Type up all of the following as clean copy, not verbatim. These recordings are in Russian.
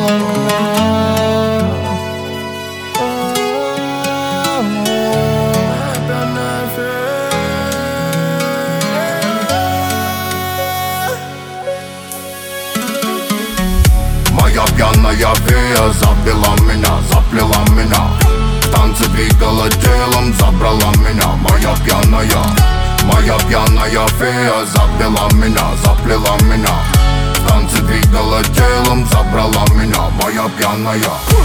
Моя пьяная фея запела меня, заплела меня, в танце двигала телом, забрала меня. Моя пьяная фея запела меня, заплела меня, в танце двигала телом, забрала меня. Моя пьяная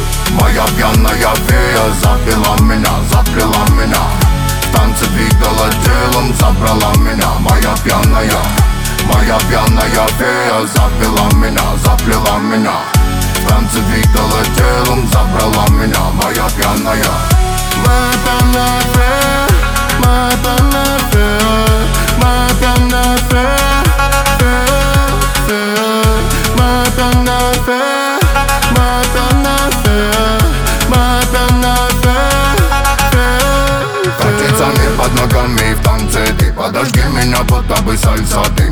фея запела меня, заплела меня, в танце двигала телом, забрала меня. Моя пьяная фея запела меня, заплела меня, в танце двигала телом, забрала меня. Моя пьяная фея, моя пьяная фея, моя пьяная фея, моя пьяная фея, моя пьяная фея, моя пьяная фея. Катится мир под ногами в танце, ты подожди меня, будто бы сальса. Ты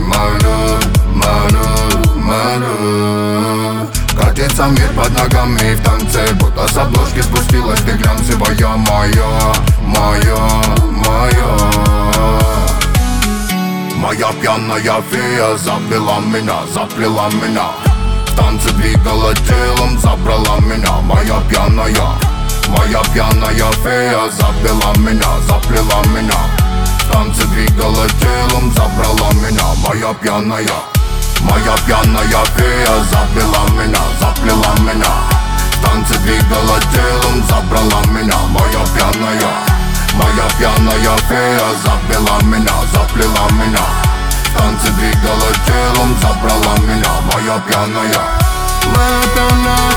мару. Катится мир под ногами в танце, будто с обложки спустилась ты глянцевая. Моя пьяная фея запела меня, заплела меня, в танце двигала телом, забрала меня. Моя пьяная фея запела меня, заплела меня, в танце двигала телом, забрала меня. Моя пьяная фея запела меня, заплела меня, в танце двигала телом, забрала меня. Моя пьяная фея запела меня, заплела меня, в танце двигала телом, забрала меня. Моя пьяная